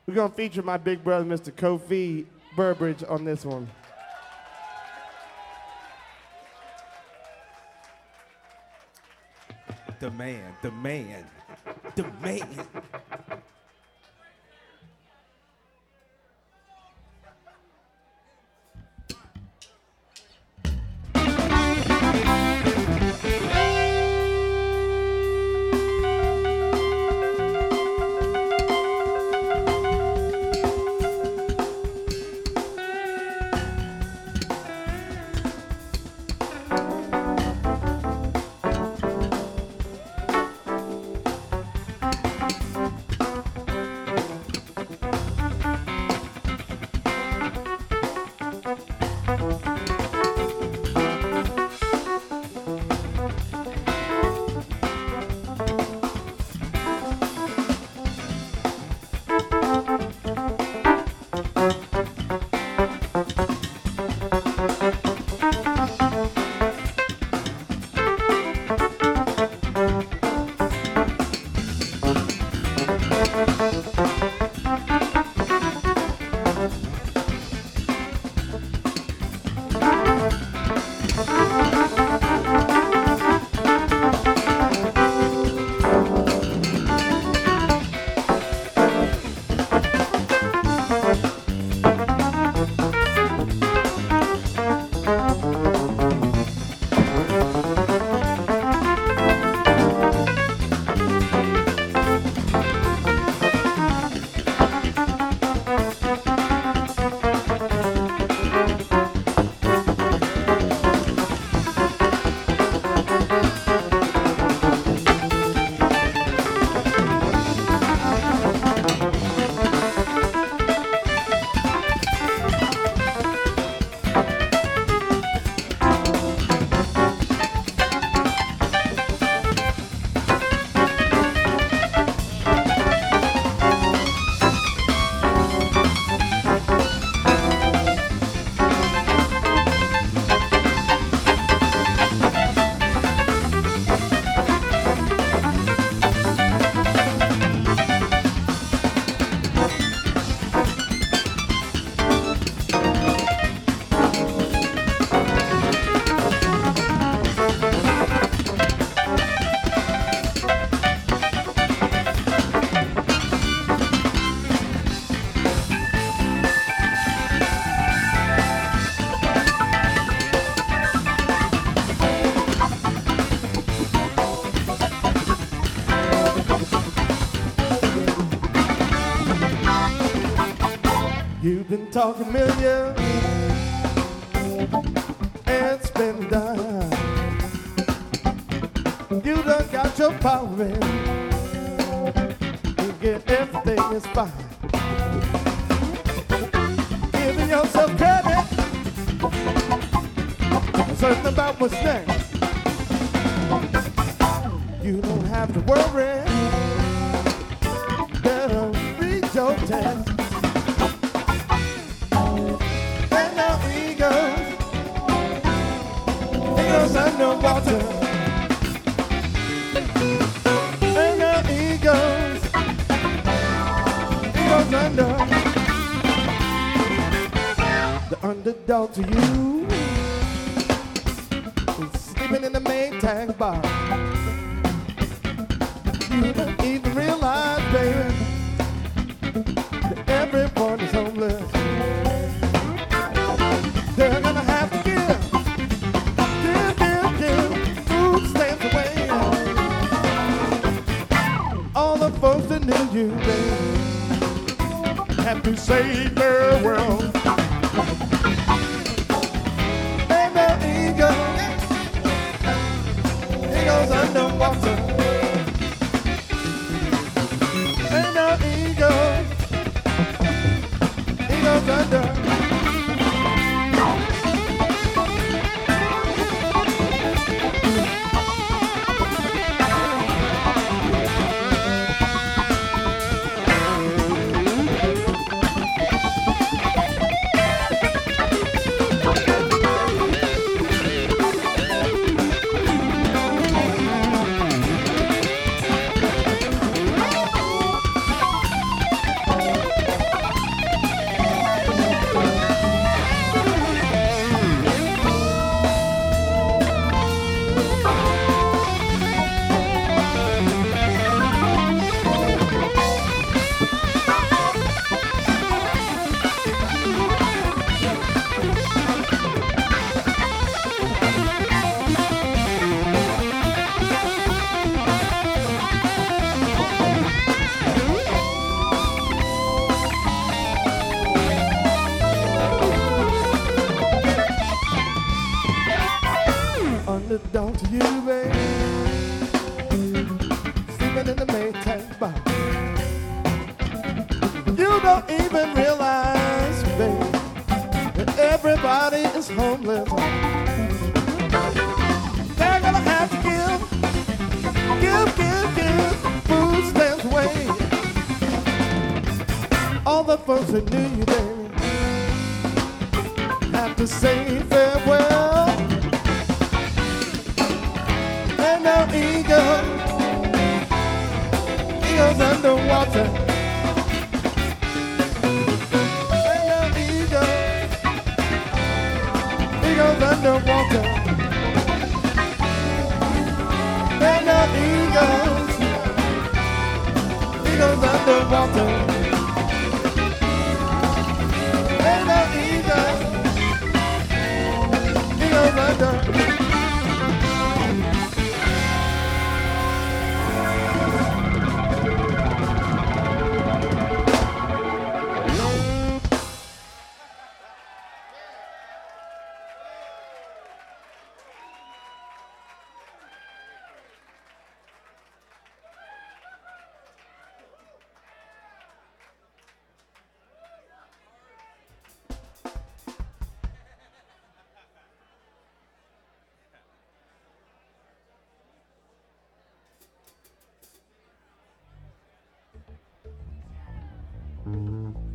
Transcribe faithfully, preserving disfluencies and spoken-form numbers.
We're going to feature my big brother, Mister Kofi Burbridge, on this one. The man, the man, the man. You've been talking millions and spending dimes. You done got your power in. You get everything is fine. Giving yourself credit, certain about what's next. You don't have to worry. Better read your text. Underwater, and the eagles, eagles under, the underdog to you is sleeping in the main tank bar. You don't even realize, baby, that everyone is homeless. They're gonna have to give. Folks that knew you, baby, have to save their world. And the eagle, eagles underwater. And the eagle, eagles under. about. You don't even realize, baby, that everybody is homeless. They're gonna have to give, give, give, give food stamps away. All the folks that knew you, baby, have to say farewell. And now ego, ego's underwater. And now ego, ego's underwater. And now ego's, ego's underwater. And now ego, ego's under. Mm-hmm.